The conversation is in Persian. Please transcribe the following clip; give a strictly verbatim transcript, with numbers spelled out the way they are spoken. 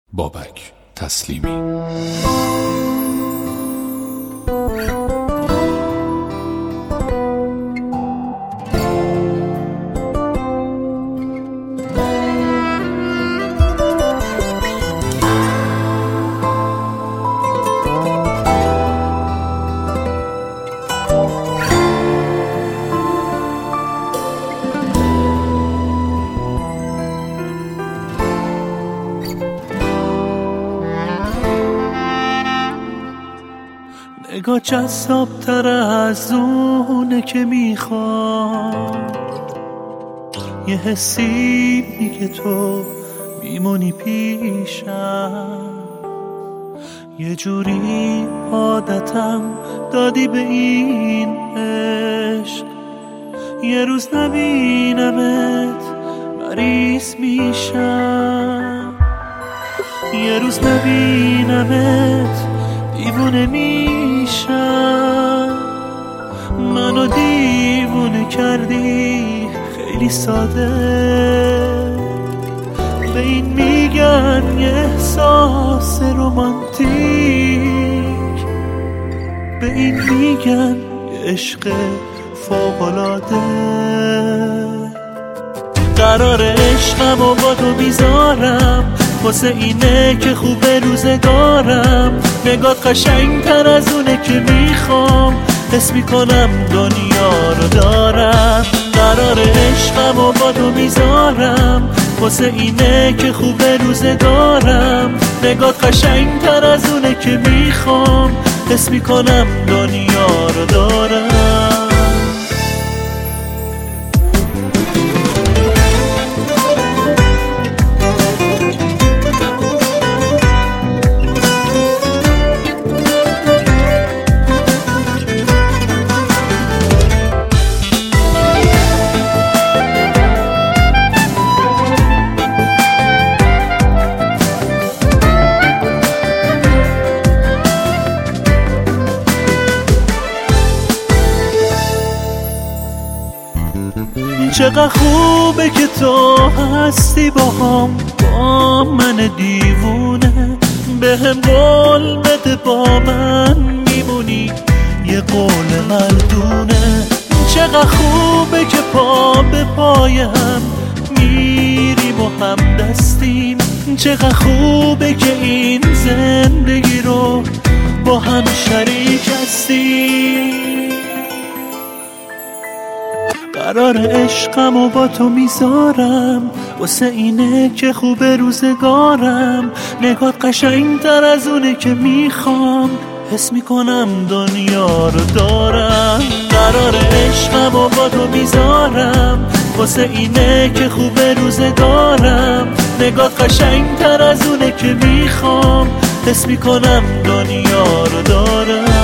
بابک تسلیمی. نگاه جذاب تر از اونه که میخوام، یه حسی میگه تو میمونی پیشم، یه جوری عادتم دادی به این عشق، یه روز نبینمت مریض میشم، یه روز نبینمت دیوونه میشم. منو دیوونه کردی خیلی ساده، به این میگن یه احساس رومانتیک، به این میگن یه عشق فوق‌العاده. قرار عشقمو با تو بیزارم، واسه اینه که خوبه روزگارم. نگات قشنگتر از اونه که میخوام، حس میکنم دنیا رو دارم. قرار عشقمو با تو میذارم، واسه اینه که خوبه روزگارم. نگات قشنگتر از اونه که میخوام، حس میکنم دنیا رو دارم. چقدر خوبه که تو هستی با هم، با من دیوونه. به هم قول بده با من میمونی، یه قول مردونه. چقدر خوبه که پا به پای هم میریم و هم دستیم. چقدر خوبه که این زندگی رو با هم شریک هستیم. قرار عشقمو با تو میذارم، واسه اینه که خوبه روزگارم. نگات قشنگتر از اونه که میخوام، حس میکنم دنیا رو دارم. قرار عشقمو با تو میذارم، واسه اینه که خوبه روزگارم. نگات قشنگتر از اونه که میخوام، حس میکنم دنیا رو دارم.